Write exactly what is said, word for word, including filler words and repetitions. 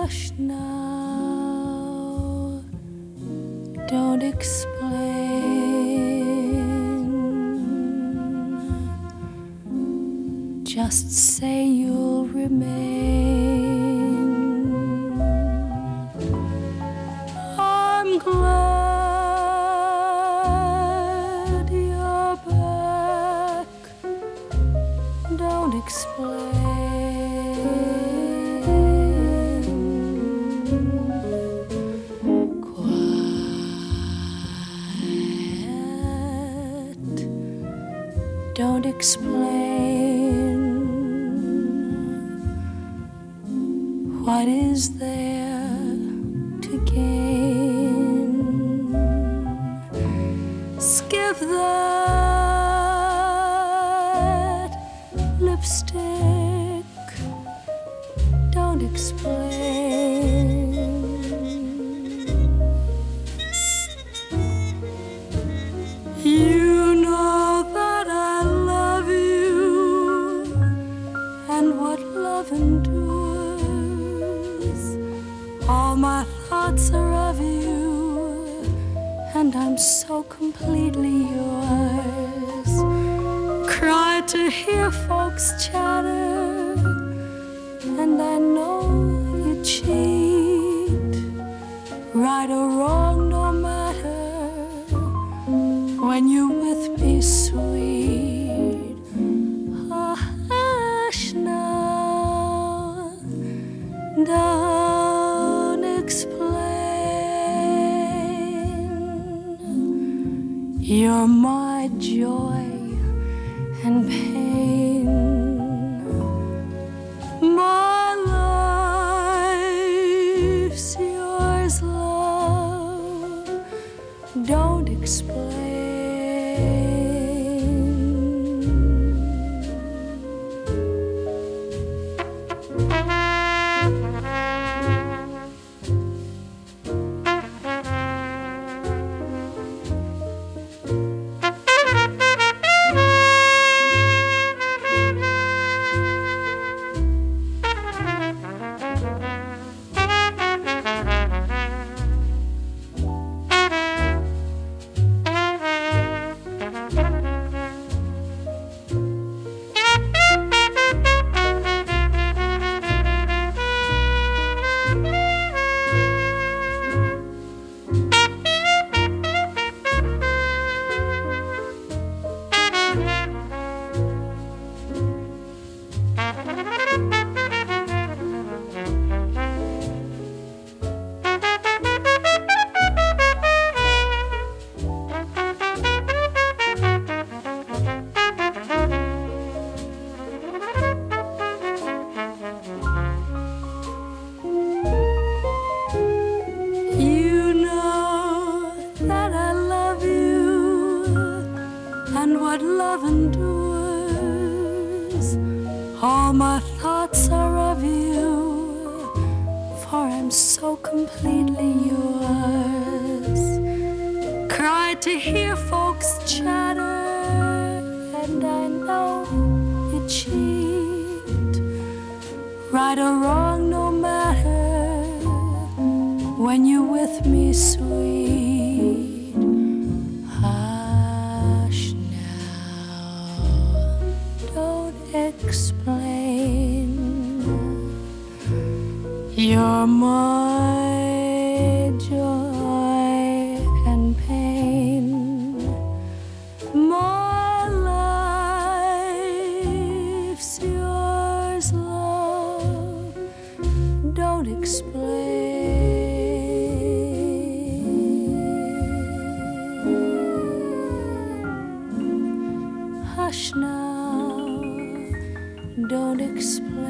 Hush now, don't explain. Just say you'll remain. I'm glad you're back. Don't explain. Don't explain. What is there to gain? Skip that lipstick. Don't explain. You endures. All my thoughts are of you, and I'm so completely yours. Cry to hear folks chatter, and I know you cheat. Right or wrong, no matter, when you're with me, sweet. Don't explain. You're my joy and pain. My life's yours, love. Don't explain. What love endures. All my thoughts are of you, for I'm so completely yours. Cry to hear folks chatter, and I know you cheat. Right or wrong, no matter, when you're with me, sweet. Explain. You're my joy and pain. My life's yours, love. Don't explain. Hush now. Don't explain.